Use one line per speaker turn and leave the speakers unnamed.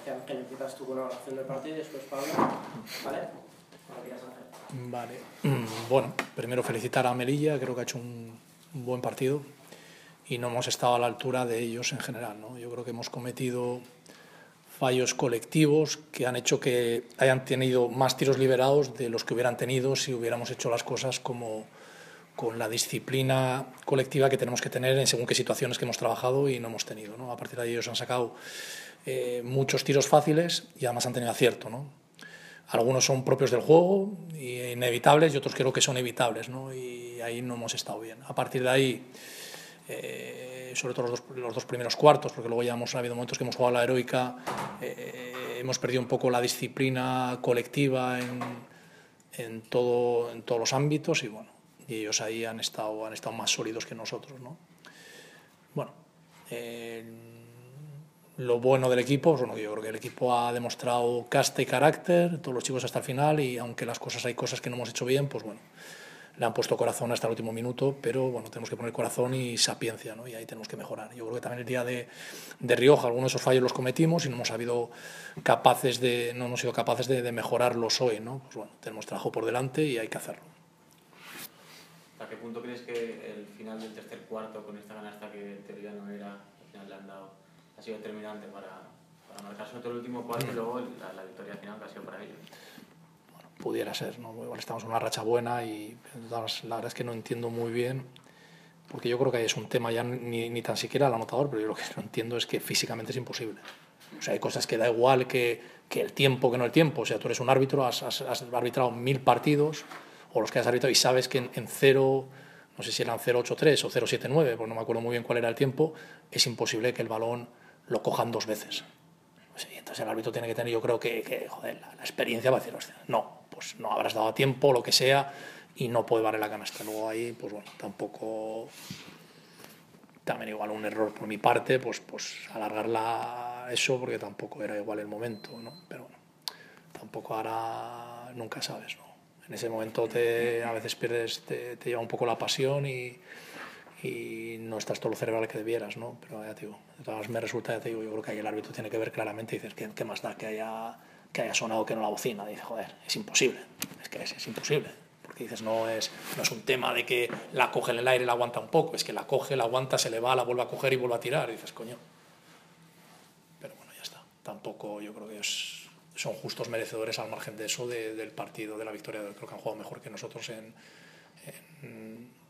Ángel, empiezas tú con la oración del partido y después Pablo, ¿vale? Cuando quieras hacer.
Vale. Bueno, primero felicitar a Melilla, creo que ha hecho un buen partido y no hemos estado a la altura de ellos en general, ¿no? Yo creo que hemos cometido fallos colectivos que han hecho que hayan tenido más tiros liberados de los que hubieran tenido si hubiéramos hecho las cosas como con la disciplina colectiva que tenemos que tener en según qué situaciones que hemos trabajado y no hemos tenido, ¿no? A partir de ahí ellos han sacado muchos tiros fáciles y además han tenido acierto, ¿no? Algunos son propios del juego y inevitables y otros creo que son evitables, ¿no? Y ahí no hemos estado bien. A partir de ahí, sobre todo los dos primeros cuartos, porque luego ya ha habido momentos que hemos jugado a la heroica, hemos perdido un poco la disciplina colectiva en todos los ámbitos y bueno, y ellos ahí han estado más sólidos que nosotros, ¿no? Bueno, lo bueno del equipo, pues bueno, yo creo que el equipo ha demostrado casta y carácter, todos los chicos hasta el final, y aunque hay cosas que no hemos hecho bien, pues bueno, le han puesto corazón hasta el último minuto, pero bueno, tenemos que poner corazón y sapiencia, ¿no? Y ahí tenemos que mejorar. Yo creo que también el día de Rioja algunos de esos fallos los cometimos y no hemos sido capaces de mejorarlos hoy, ¿no? Pues bueno, tenemos trabajo por delante y hay que hacerlo.
¿Hasta qué punto crees que el final del tercer cuarto, con esta canasta que en teoría no era, al final le han dado, ha sido determinante para marcar sobre todo el último cuarto y luego la victoria final que ha sido para ellos?
Bueno, pudiera ser, ¿no? Igual estamos en una racha buena y la verdad es que no entiendo muy bien, porque yo creo que es un tema ya ni tan siquiera el anotador, pero yo lo que no entiendo es que físicamente es imposible. O sea, hay cosas que da igual que el tiempo, que no el tiempo. O sea, tú eres un árbitro, has arbitrado 1000 partidos, o los que has arbitrado, y sabes que en 0, no sé si eran 0,83 o 0,79, pues no me acuerdo muy bien cuál era el tiempo, es imposible que el balón lo cojan 2 veces. O sea, y entonces el árbitro tiene que tener, yo creo que joder, la experiencia va a decir, hostia, no, pues no habrás dado a tiempo, lo que sea, y no puede valer la canasta. Luego ahí, pues bueno, tampoco... También igual un error por mi parte, pues alargarla eso, porque tampoco era igual el momento, ¿no? Pero bueno, tampoco ahora nunca sabes, ¿no? En ese momento a veces te lleva un poco la pasión y no estás todo lo cerebral que debieras, ¿no? Pero ya te digo, de todas me resulta, ya te digo, yo creo que ahí el árbitro tiene que ver claramente y dices, ¿qué más da que haya sonado que no la bocina? Dice, joder, es imposible, es imposible. Porque dices, no es un tema de que la coge en el aire y la aguanta un poco, es que la coge, la aguanta, se le va, la vuelve a coger y vuelve a tirar. Y dices, coño. Pero bueno, ya está. Tampoco yo creo que son justos merecedores al margen de eso del partido, de la victoria. Creo que han jugado mejor que nosotros en